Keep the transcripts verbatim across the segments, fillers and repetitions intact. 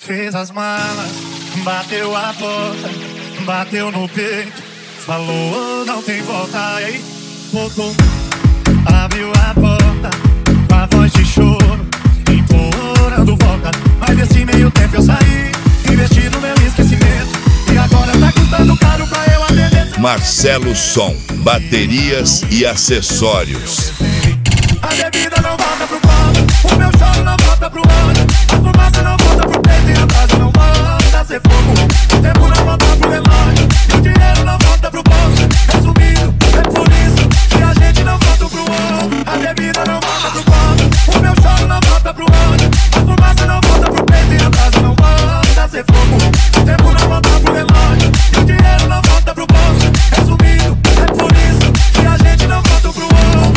Fez as malas, bateu a porta, bateu no peito, falou não tem volta, e aí voltou. Abriu a porta, com a voz de choro, implorando volta. Mas nesse meio tempo eu saí, investi no meu esquecimento, e agora tá custando caro pra eu atender. Marcelo Som, baterias e acessórios. A bebida não volta pro copo, o meu choro não volta pro olho, a fumaça não volta pro peito e a brasa não volta a ser fogo. O tempo não volta pro relógio e o dinheiro não volta pro bolso. Resumindo, é por isso que a gente não volta pro ouro. A bebida não volta pro copo, o meu choro não volta pro olho, a fumaça não volta pro peito e a brasa não volta a ser fogo. O tempo não volta pro relógio e o dinheiro não volta pro bolso. Resumindo, é por isso que a gente não volta pro ouro.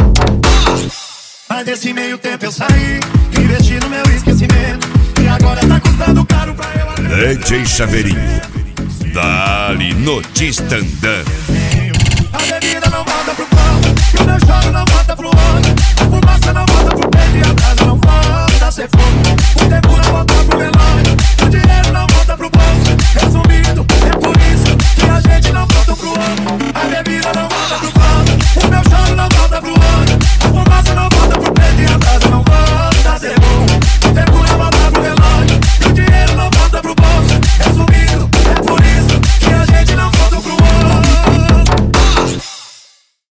Mas desse meio tempo eu saí, investi no meu esquecimento, e agora tá custando caro pra eu... D J Chaveirinho, dali no Tistandã.